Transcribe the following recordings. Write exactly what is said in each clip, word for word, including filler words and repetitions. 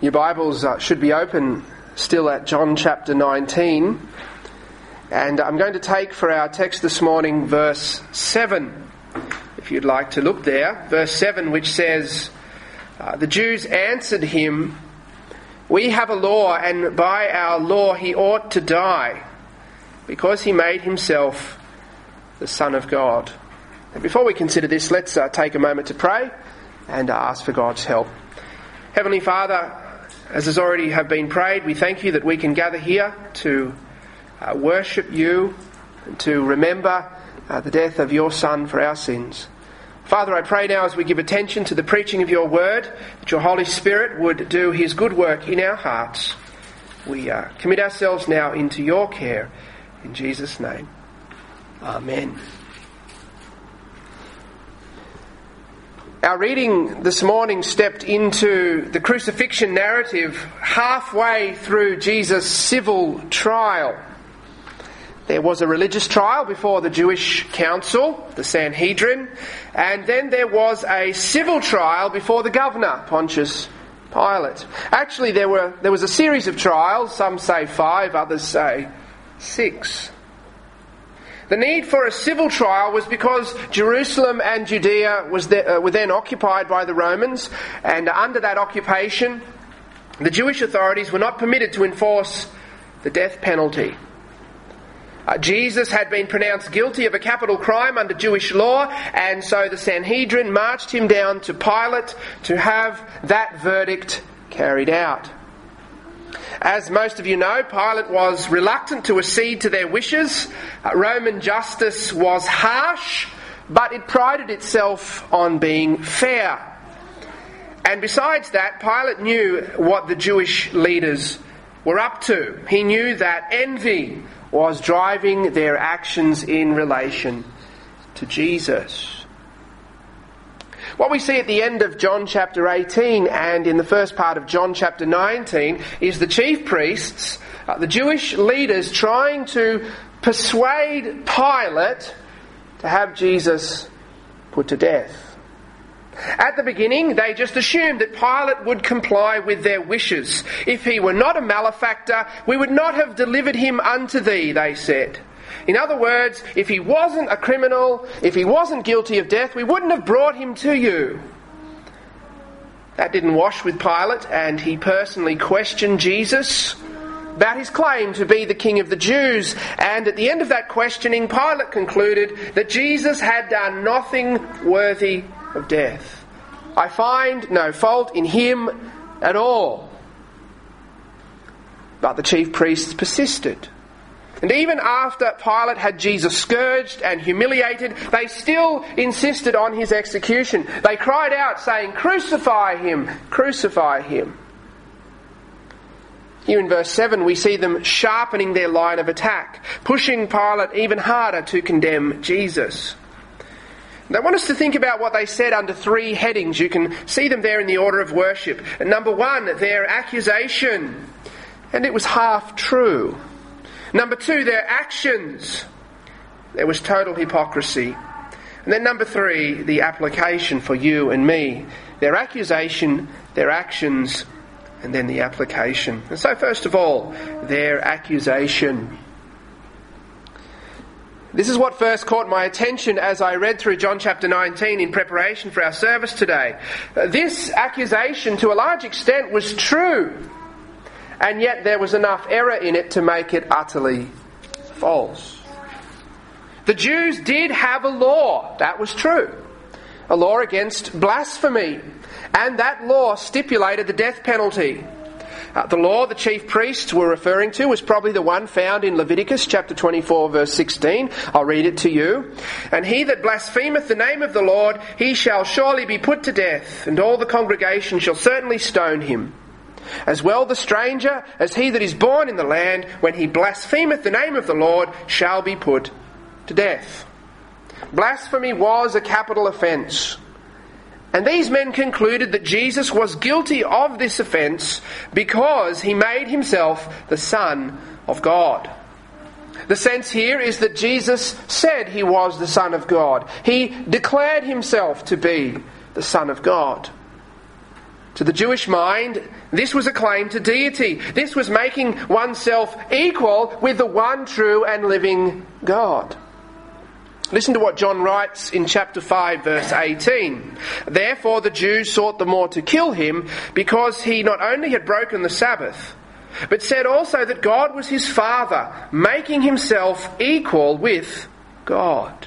Your Bibles uh, should be open still at John chapter nineteen. And I'm going to take for our text this morning verse seven, if you'd like to look there. Verse seven, which says, uh, the Jews answered him, "We have a law, and by our law he ought to die, because he made himself the Son of God." And before we consider this, let's uh, take a moment to pray and uh, ask for God's help. Heavenly Father, as has already have been prayed, we thank you that we can gather here to uh, worship you and to remember uh, the death of your Son for our sins. Father, I pray now as we give attention to the preaching of your word, that your Holy Spirit would do his good work in our hearts. We uh, commit ourselves now into your care. In Jesus' name. Amen. Our reading this morning stepped into the crucifixion narrative halfway through Jesus' civil trial. There was a religious trial before the Jewish council, the Sanhedrin, and then there was a civil trial before the governor, Pontius Pilate. Actually, there were there was a series of trials, some say five, others say six. The need for a civil trial was because Jerusalem and Judea was there, uh, were then occupied by the Romans, and under that occupation, the Jewish authorities were not permitted to enforce the death penalty. Uh, Jesus had been pronounced guilty of a capital crime under Jewish law, and so the Sanhedrin marched him down to Pilate to have that verdict carried out. As most of you know, Pilate was reluctant to accede to their wishes. Uh, Roman justice was harsh, but it prided itself on being fair. And besides that, Pilate knew what the Jewish leaders were up to. He knew that envy was driving their actions in relation to Jesus. What we see at the end of John chapter eighteen and in the first part of John chapter nineteen is the chief priests, uh, the Jewish leaders, trying to persuade Pilate to have Jesus put to death. At the beginning, they just assumed that Pilate would comply with their wishes. "If he were not a malefactor, we would not have delivered him unto thee," they said. In other words, if he wasn't a criminal, if he wasn't guilty of death, we wouldn't have brought him to you. That didn't wash with Pilate, and he personally questioned Jesus about his claim to be the King of the Jews. And at the end of that questioning, Pilate concluded that Jesus had done nothing worthy of death. "I find no fault in him at all." But the chief priests persisted. And even after Pilate had Jesus scourged and humiliated, they still insisted on his execution. They cried out saying, "Crucify him! Crucify him!" Here in verse seven we see them sharpening their line of attack, pushing Pilate even harder to condemn Jesus. They want us to think about what they said under three headings. You can see them there in the order of worship. And number one, their accusation. And it was half true. Number two, their actions. There was total hypocrisy. And then number three, the application for you and me. Their accusation, their actions, and then the application. And so first of all, their accusation. This is what first caught my attention as I read through John chapter nineteen in preparation for our service today. This accusation, to a large extent, was true. And yet there was enough error in it to make it utterly false. The Jews did have a law, that was true. A law against blasphemy. And that law stipulated the death penalty. Uh, the law the chief priests were referring to was probably the one found in Leviticus chapter twenty-four verse sixteen. I'll read it to you. "And he that blasphemeth the name of the Lord, he shall surely be put to death, and all the congregation shall certainly stone him. As well the stranger as he that is born in the land, when he blasphemeth the name of the Lord, shall be put to death." Blasphemy was a capital offence. And these men concluded that Jesus was guilty of this offence because he made himself the Son of God. The sense here is that Jesus said he was the Son of God. He declared himself to be the Son of God. To the Jewish mind, this was a claim to deity. This was making oneself equal with the one true and living God. Listen to what John writes in chapter five, verse eighteen. Therefore the Jews sought the more to kill him, because he not only had broken the Sabbath, but said also that God was his Father, making himself equal with God.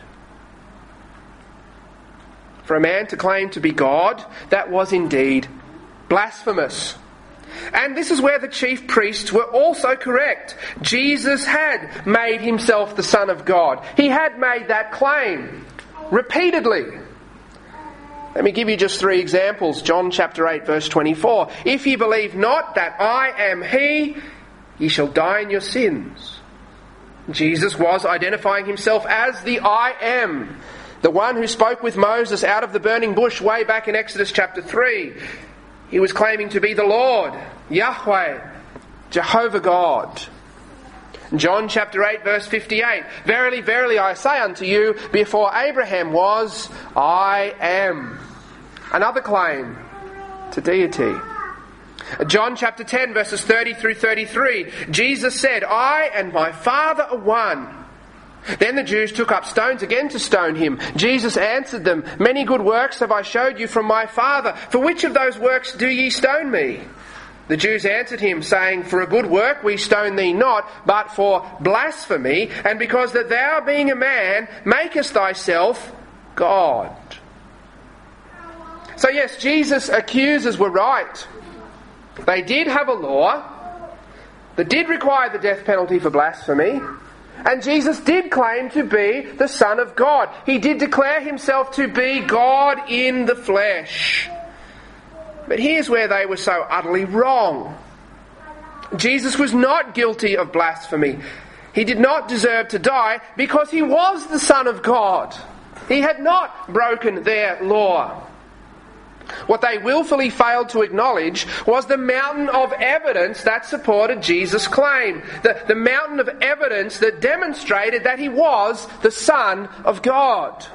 For a man to claim to be God, that was indeed blasphemous. And this is where the chief priests were also correct. Jesus had made himself the Son of God. He had made that claim repeatedly. Let me give you just three examples. John chapter eight, verse twenty-four. If ye believe not that I am he, ye shall die in your sins. Jesus was identifying himself as the I am, the one who spoke with Moses out of the burning bush way back in Exodus chapter three. He was claiming to be the Lord, Yahweh, Jehovah God. John chapter eight, verse fifty-eight. Verily, verily, I say unto you, before Abraham was, I am. Another claim to deity. John chapter ten, verses thirty through thirty-three. Jesus said, I and my Father are one. Then the Jews took up stones again to stone him. Jesus answered them, Many good works have I showed you from my Father. For which of those works do ye stone me? The Jews answered him, saying, For a good work we stone thee not, but for blasphemy, and because that thou, being a man, makest thyself God. So yes, Jesus' accusers were right. They did have a law that did require the death penalty for blasphemy. And Jesus did claim to be the Son of God. He did declare himself to be God in the flesh. But here's where they were so utterly wrong. Jesus was not guilty of blasphemy. He did not deserve to die because he was the Son of God. He had not broken their law. What they willfully failed to acknowledge was the mountain of evidence that supported Jesus' claim. The, the mountain of evidence that demonstrated that he was the Son of God.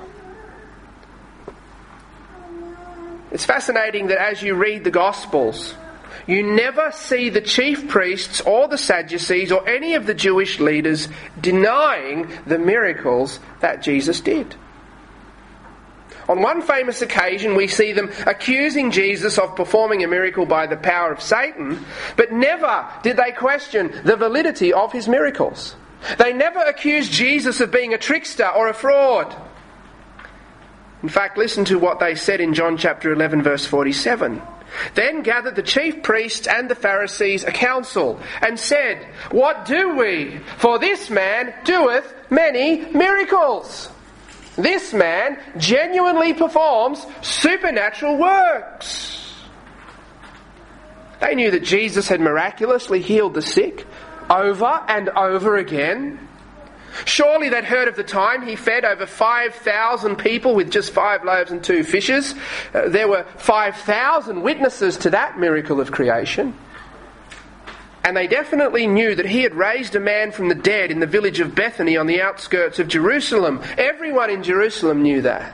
It's fascinating that as you read the Gospels, you never see the chief priests or the Sadducees or any of the Jewish leaders denying the miracles that Jesus did. On one famous occasion, we see them accusing Jesus of performing a miracle by the power of Satan, but never did they question the validity of his miracles. They never accused Jesus of being a trickster or a fraud. In fact, listen to what they said in John chapter eleven, verse forty-seven. Then gathered the chief priests and the Pharisees a council, and said, What do we? For this man doeth many miracles. This man genuinely performs supernatural works. They knew that Jesus had miraculously healed the sick over and over again. Surely they'd heard of the time he fed over five thousand people with just five loaves and two fishes. Uh, there were five thousand witnesses to that miracle of creation. And they definitely knew that he had raised a man from the dead in the village of Bethany on the outskirts of Jerusalem. Everyone in Jerusalem knew that.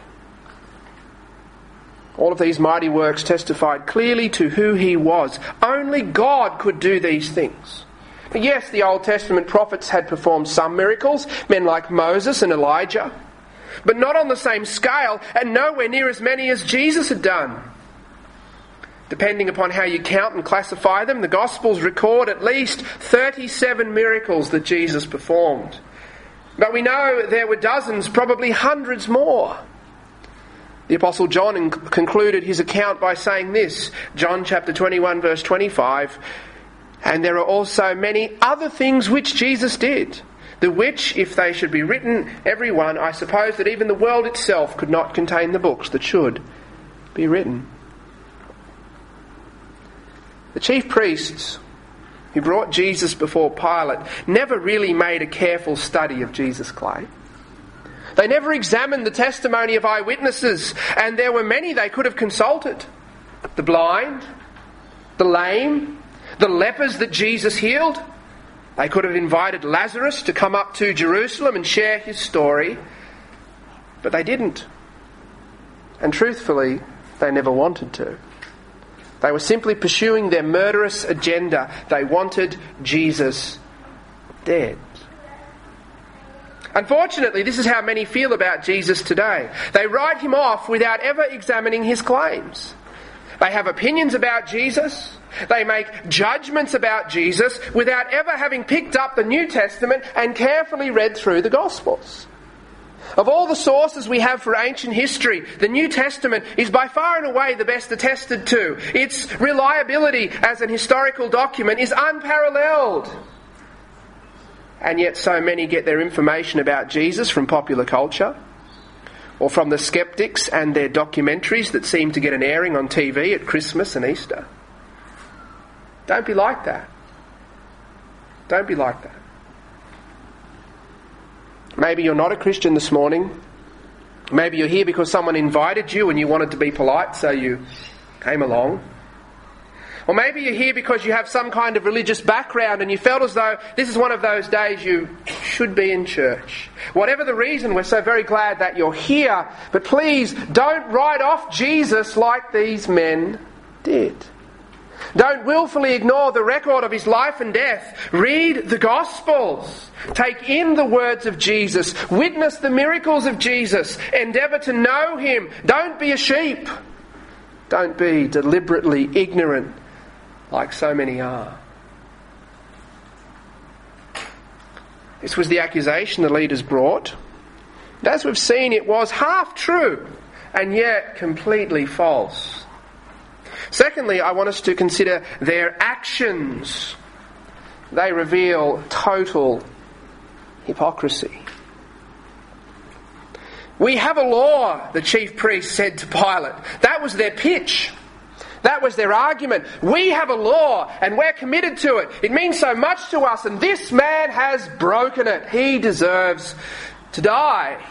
All of these mighty works testified clearly to who he was. Only God could do these things. Yes, the Old Testament prophets had performed some miracles, men like Moses and Elijah, but not on the same scale and nowhere near as many as Jesus had done. Depending upon how you count and classify them, the Gospels record at least thirty-seven miracles that Jesus performed. But we know there were dozens, probably hundreds more. The Apostle John concluded his account by saying this, John chapter twenty-one, verse twenty-five, And there are also many other things which Jesus did, the which, if they should be written, every one, I suppose that even the world itself could not contain the books that should be written. The chief priests who brought Jesus before Pilate never really made a careful study of Jesus' claim. They never examined the testimony of eyewitnesses, and there were many they could have consulted. The blind, the lame, the lepers that Jesus healed. They could have invited Lazarus to come up to Jerusalem and share his story, but they didn't. And truthfully, they never wanted to. They were simply pursuing their murderous agenda. They wanted Jesus dead. Unfortunately, this is how many feel about Jesus today. They write him off without ever examining his claims. They have opinions about Jesus. They make judgments about Jesus without ever having picked up the New Testament and carefully read through the Gospels. Of all the sources we have for ancient history, the New Testament is by far and away the best attested to. Its reliability as an historical document is unparalleled. And yet so many get their information about Jesus from popular culture, or from the skeptics and their documentaries that seem to get an airing on T V at Christmas and Easter. Don't be like that. Don't be like that. Maybe you're not a Christian this morning. Maybe you're here because someone invited you and you wanted to be polite, so you came along. Or maybe you're here because you have some kind of religious background and you felt as though this is one of those days you should be in church. Whatever the reason, we're so very glad that you're here. But please, don't write off Jesus like these men did. Don't willfully ignore the record of his life and death. Read the Gospels. Take in the words of Jesus. Witness the miracles of Jesus. Endeavour to know him. Don't be a sheep. Don't be deliberately ignorant like so many are. This was the accusation the leaders brought. And as we've seen, it was half true and yet completely false. Secondly, I want us to consider their actions. They reveal total hypocrisy. We have a law, the chief priest said to Pilate. That was their pitch. That was their argument. We have a law and we're committed to it. It means so much to us and this man has broken it. He deserves to die.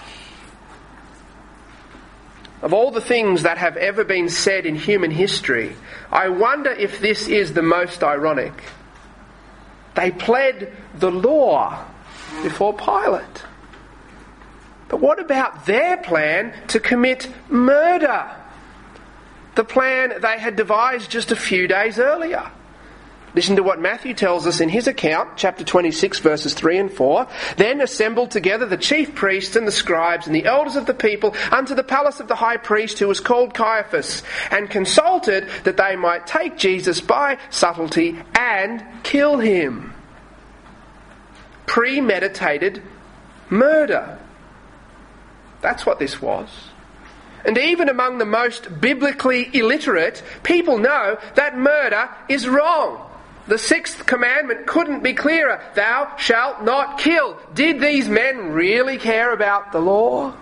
Of all the things that have ever been said in human history, I wonder if this is the most ironic. They pled the law before Pilate. But what about their plan to commit murder? The plan they had devised just a few days earlier. Listen to what Matthew tells us in his account, chapter twenty-six, verses three and four. Then assembled together the chief priests and the scribes and the elders of the people unto the palace of the high priest, who was called Caiaphas, and consulted that they might take Jesus by subtlety and kill him. Premeditated murder. That's what this was. And even among the most biblically illiterate, people know that murder is wrong. The sixth commandment couldn't be clearer. Thou shalt not kill. Did these men really care about the law?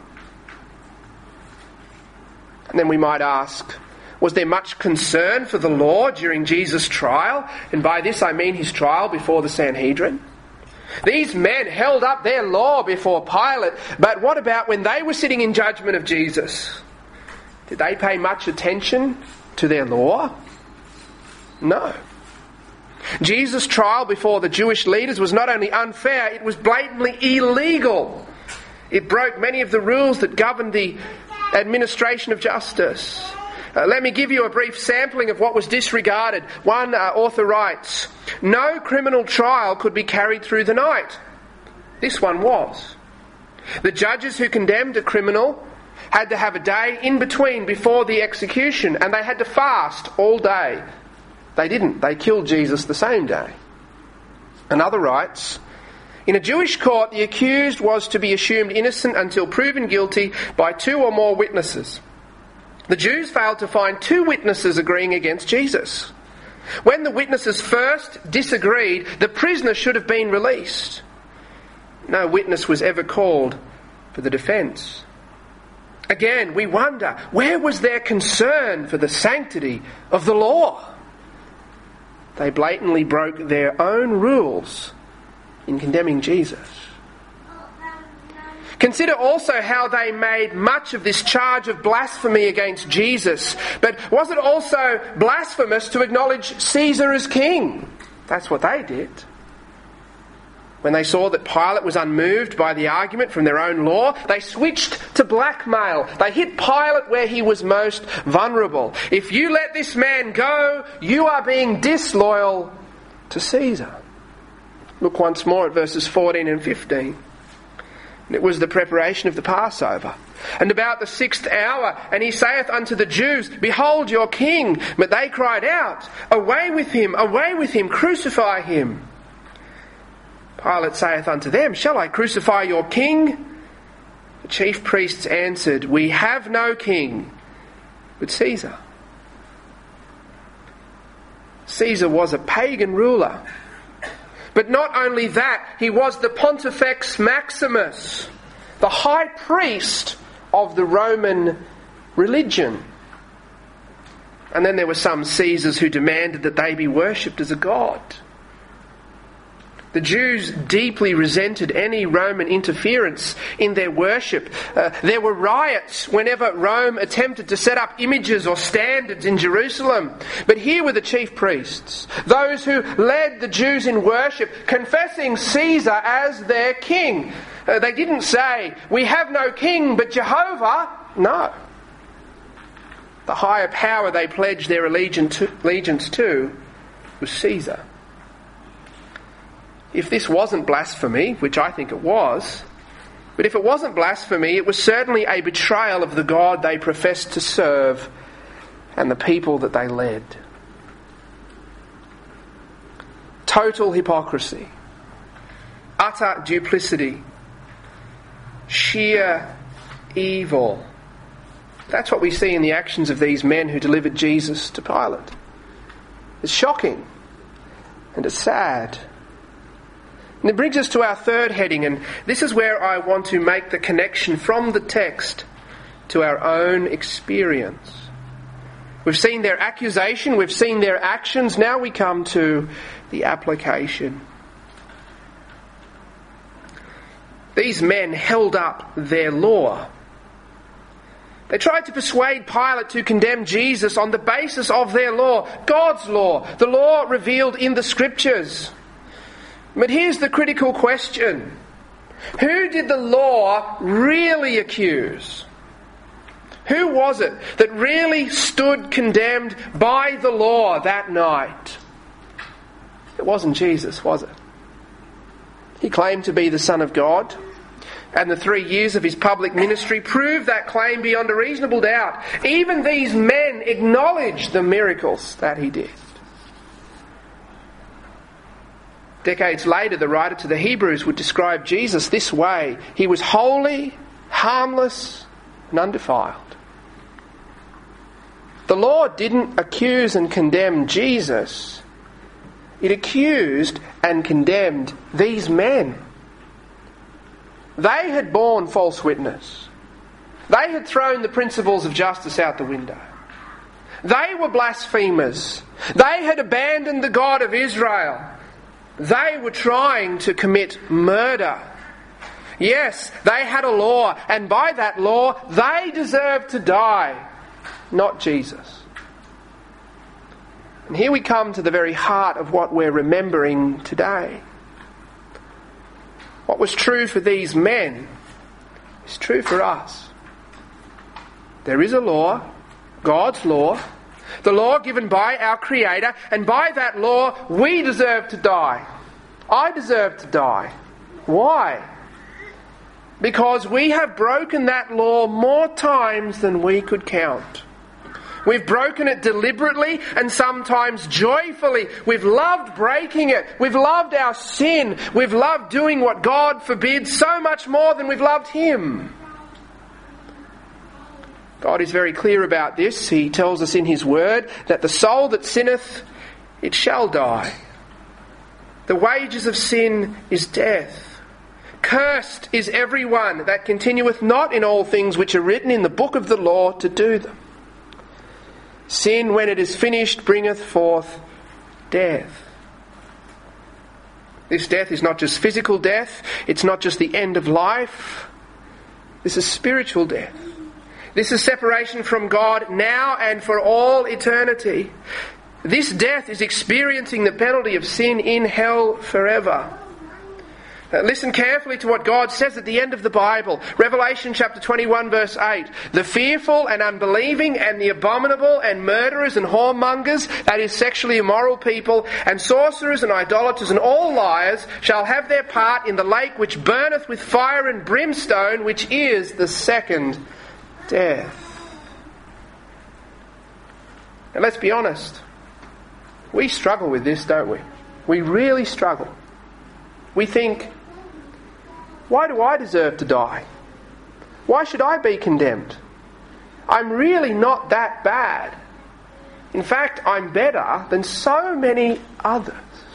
And then we might ask, was there much concern for the law during Jesus' trial? And by this I mean his trial before the Sanhedrin. These men held up their law before Pilate, but what about when they were sitting in judgment of Jesus? Did they pay much attention to their law? No. Jesus' trial before the Jewish leaders was not only unfair, it was blatantly illegal. It broke many of the rules that governed the administration of justice. Uh, let me give you a brief sampling of what was disregarded. One uh, author writes, no criminal trial could be carried through the night. This one was. The judges who condemned a criminal had to have a day in between before the execution, and they had to fast all day. They didn't. They killed Jesus the same day. Another writes, in a Jewish court, the accused was to be assumed innocent until proven guilty by two or more witnesses. The Jews failed to find two witnesses agreeing against Jesus. When the witnesses first disagreed, the prisoner should have been released. No witness was ever called for the defence. Again, we wonder, where was their concern for the sanctity of the law? They blatantly broke their own rules in condemning Jesus. Consider also how they made much of this charge of blasphemy against Jesus. But was it also blasphemous to acknowledge Caesar as king? That's what they did. When they saw that Pilate was unmoved by the argument from their own law, they switched to blackmail. They hit Pilate where he was most vulnerable. If you let this man go, you are being disloyal to Caesar. Look once more at verses fourteen and fifteen. And it was the preparation of the Passover. And about the sixth hour, and he saith unto the Jews, Behold your king. But they cried out, Away with him, away with him, crucify him. Pilate saith unto them, Shall I crucify your king? The chief priests answered, We have no king but Caesar. Caesar was a pagan ruler. But not only that, he was the Pontifex Maximus, the high priest of the Roman religion. And then there were some Caesars who demanded that they be worshipped as a god. The Jews deeply resented any Roman interference in their worship. Uh, there were riots whenever Rome attempted to set up images or standards in Jerusalem. But here were the chief priests, those who led the Jews in worship, confessing Caesar as their king. Uh, they didn't say, We have no king but Jehovah. No. The higher power they pledged their allegiance to, allegiance to was Caesar. If this wasn't blasphemy, which I think it was, but if it wasn't blasphemy, it was certainly a betrayal of the God they professed to serve and the people that they led. Total hypocrisy, utter duplicity, sheer evil. That's what we see in the actions of these men who delivered Jesus to Pilate. It's shocking and it's sad. And it brings us to our third heading, and this is where I want to make the connection from the text to our own experience. We've seen their accusation, we've seen their actions, now we come to the application. These men held up their law. They tried to persuade Pilate to condemn Jesus on the basis of their law, God's law, the law revealed in the Scriptures. But here's the critical question. Who did the law really accuse? Who was it that really stood condemned by the law that night? It wasn't Jesus, was it? He claimed to be the Son of God, and the three years of his public ministry proved that claim beyond a reasonable doubt. Even these men acknowledged the miracles that he did. Decades later, the writer to the Hebrews would describe Jesus this way. He was holy, harmless, and undefiled. The law didn't accuse and condemn Jesus. It accused and condemned these men. They had borne false witness. They had thrown the principles of justice out the window. They were blasphemers. They had abandoned the God of Israel. They were trying to commit murder. Yes, they had a law, and by that law, they deserved to die, not Jesus. And here we come to the very heart of what we're remembering today. What was true for these men is true for us. There is a law, God's law, the law given by our Creator, and by that law we deserve to die. I deserve to die. Why? Because we have broken that law more times than we could count. We've broken it deliberately and sometimes joyfully. We've loved breaking it. We've loved our sin. We've loved doing what God forbids so much more than we've loved Him. God is very clear about this. He tells us in His Word that the soul that sinneth, it shall die. The wages of sin is death. Cursed is everyone that continueth not in all things which are written in the book of the law to do them. Sin, when it is finished, bringeth forth death. This death is not just physical death. It's not just the end of life. This is spiritual death. This is separation from God now and for all eternity. This death is experiencing the penalty of sin in hell forever. Uh, listen carefully to what God says at the end of the Bible. Revelation chapter twenty-one verse eight. The fearful and unbelieving and the abominable and murderers and whoremongers, that is sexually immoral people, and sorcerers and idolaters and all liars shall have their part in the lake which burneth with fire and brimstone, which is the second death. And let's be honest. We struggle with this, don't we? We really struggle. We think, why do I deserve to die? Why should I be condemned? I'm really not that bad. In fact, I'm better than so many others.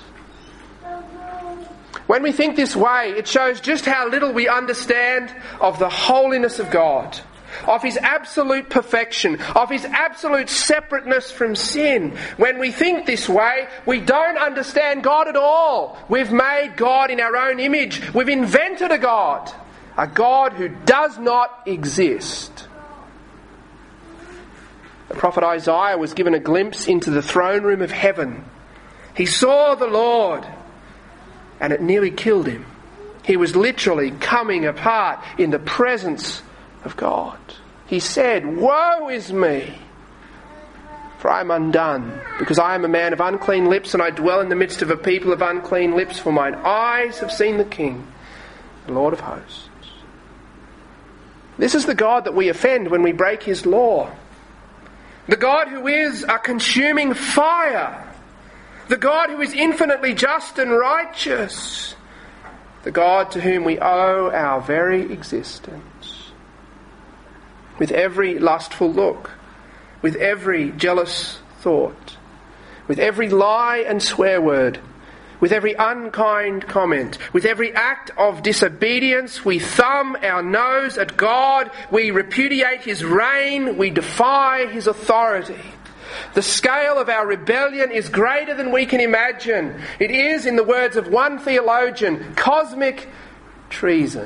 When we think this way, it shows just how little we understand of the holiness of God, of His absolute perfection, of His absolute separateness from sin. When we think this way, we don't understand God at all. We've made God in our own image. We've invented a God, a God who does not exist. The prophet Isaiah was given a glimpse into the throne room of heaven. He saw the Lord, and it nearly killed him. He was literally coming apart in the presence of God. He said, "Woe is me, for I am undone, because I am a man of unclean lips, and I dwell in the midst of a people of unclean lips, for mine eyes have seen the King, the Lord of hosts." This is the God that we offend when we break His law. The God who is a consuming fire. The God who is infinitely just and righteous. The God to whom we owe our very existence. With every lustful look, with every jealous thought, with every lie and swear word, with every unkind comment, with every act of disobedience, we thumb our nose at God, we repudiate His reign, we defy His authority. The scale of our rebellion is greater than we can imagine. It is, in the words of one theologian, cosmic treason.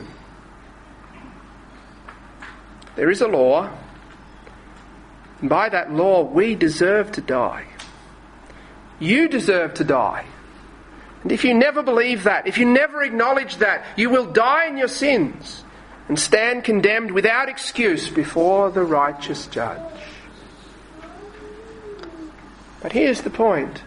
There is a law, and by that law we deserve to die. You deserve to die. And if you never believe that, if you never acknowledge that, you will die in your sins and stand condemned without excuse before the righteous judge. But here's the point.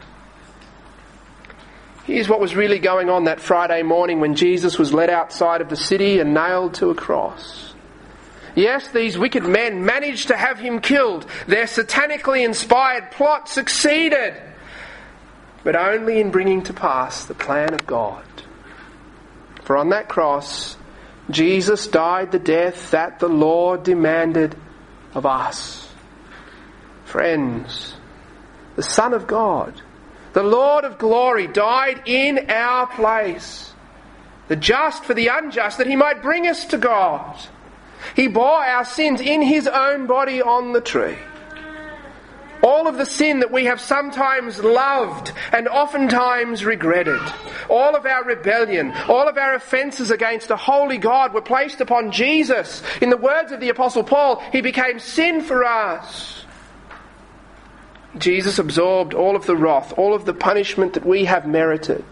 Here's what was really going on that Friday morning when Jesus was led outside of the city and nailed to a cross. Yes, these wicked men managed to have Him killed. Their satanically inspired plot succeeded, but only in bringing to pass the plan of God. For on that cross, Jesus died the death that the law demanded of us. Friends, the Son of God, the Lord of glory, died in our place, the just for the unjust, that He might bring us to God. He bore our sins in His own body on the tree. All of the sin that we have sometimes loved and oftentimes regretted, all of our rebellion, all of our offences against a holy God were placed upon Jesus. In the words of the Apostle Paul, He became sin for us. Jesus absorbed all of the wrath, all of the punishment that we have merited.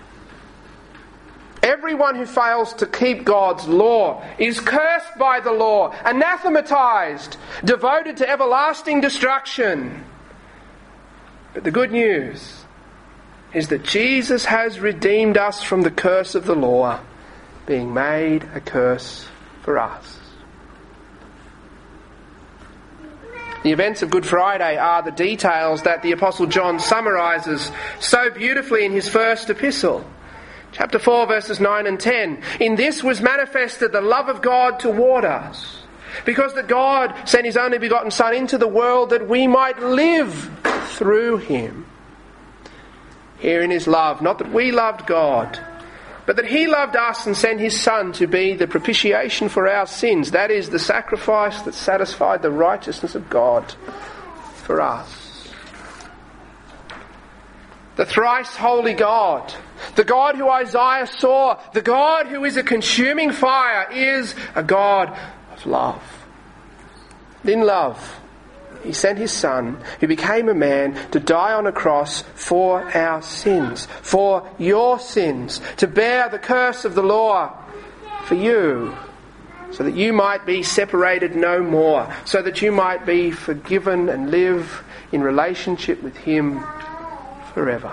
Everyone who fails to keep God's law is cursed by the law, anathematized, devoted to everlasting destruction. But the good news is that Jesus has redeemed us from the curse of the law, being made a curse for us. The events of Good Friday are the details that the Apostle John summarises so beautifully in his first epistle. Chapter four, verses nine and ten. In this was manifested the love of God toward us, because that God sent His only begotten Son into the world that we might live through Him. Herein is love, not that we loved God, but that He loved us and sent His Son to be the propitiation for our sins. That is, the sacrifice that satisfied the righteousness of God for us. The thrice holy God, the God who Isaiah saw, the God who is a consuming fire, is a God of love. In love, He sent his Son, who became a man, to die on a cross for our sins, for your sins, to bear the curse of the law for you, so that you might be separated no more, so that you might be forgiven and live in relationship with him forever.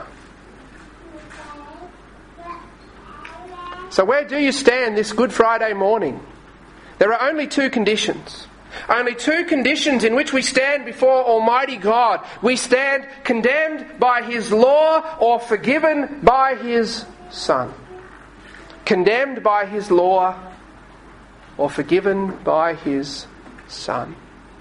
So where do you stand this Good Friday morning? There are only two conditions. Only two conditions in which we stand before Almighty God. We stand condemned by his law or forgiven by his Son. Condemned by his law or forgiven by his Son.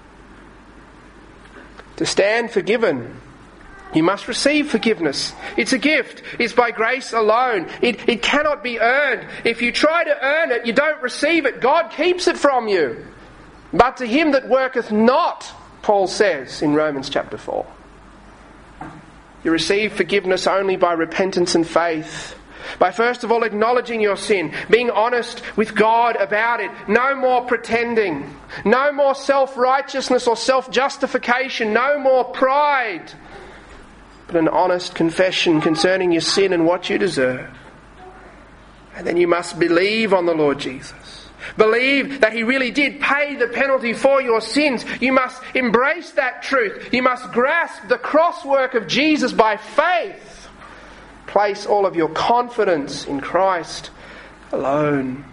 To stand forgiven, you must receive forgiveness. It's a gift. It's by grace alone. It, it cannot be earned. If you try to earn it, you don't receive it. God keeps it from you. But to him that worketh not, Paul says in Romans chapter four. You receive forgiveness only by repentance and faith. By first of all acknowledging your sin, being honest with God about it. No more pretending. No more self-righteousness or self-justification. No more pride. But an honest confession concerning your sin and what you deserve. And then you must believe on the Lord Jesus. Believe that he really did pay the penalty for your sins. You must embrace that truth. You must grasp the cross work of Jesus by faith. Place all of your confidence in Christ alone.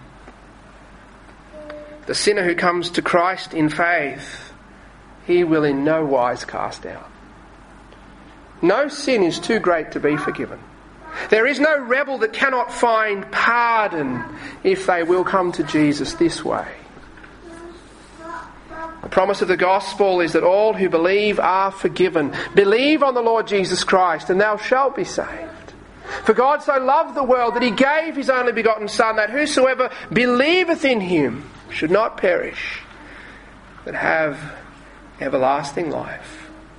The sinner who comes to Christ in faith, he will in no wise cast out. No sin is too great to be forgiven. There is no rebel that cannot find pardon if they will come to Jesus this way. The promise of the gospel is that all who believe are forgiven. Believe on the Lord Jesus Christ and thou shalt be saved. For God so loved the world that he gave his only begotten Son, that whosoever believeth in him should not perish, but have everlasting life.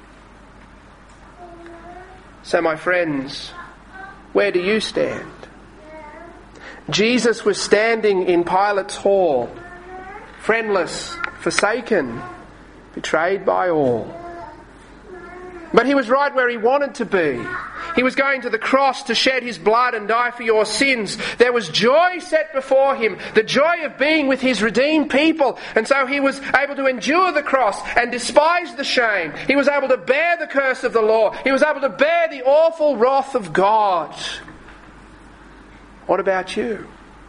So my friends, where do you stand? Jesus was standing in Pilate's hall, friendless, forsaken, betrayed by all. But he was right where he wanted to be. He was going to the cross to shed his blood and die for your sins. There was joy set before him, the joy of being with his redeemed people. And so he was able to endure the cross and despise the shame. He was able to bear the curse of the law. He was able to bear the awful wrath of God. What about you?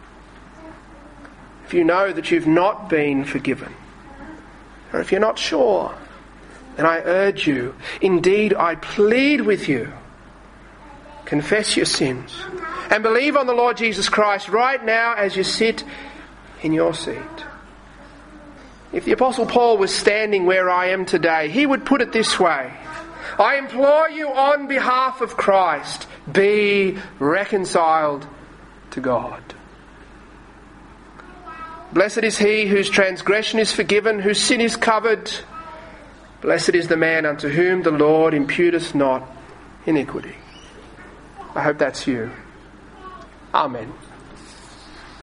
If you know that you've not been forgiven, or if you're not sure, then I urge you, indeed I plead with you, confess your sins and believe on the Lord Jesus Christ right now as you sit in your seat. If the Apostle Paul was standing where I am today, he would put it this way: I implore you on behalf of Christ, be reconciled to God. Blessed is he whose transgression is forgiven, whose sin is covered. Blessed is the man unto whom the Lord imputeth not iniquity. I hope that's you. Amen.